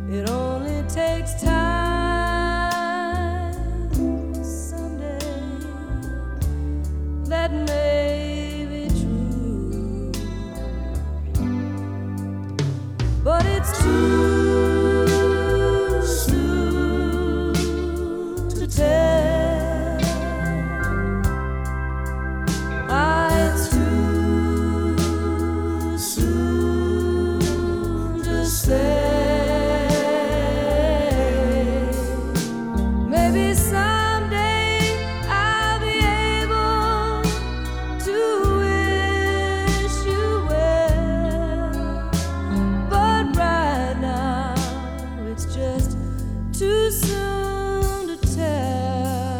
It only takes time someday. That may be true, but it's too soon to tell. It's too soon to say. Maybe someday I'll be able to wish you well, but right now it's just too soon to tell.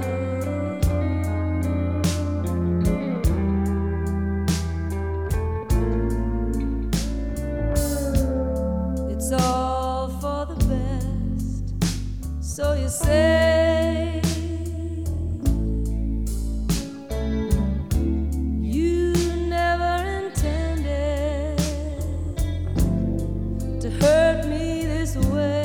It's all for the best, so you say. You never intended to hurt me this way.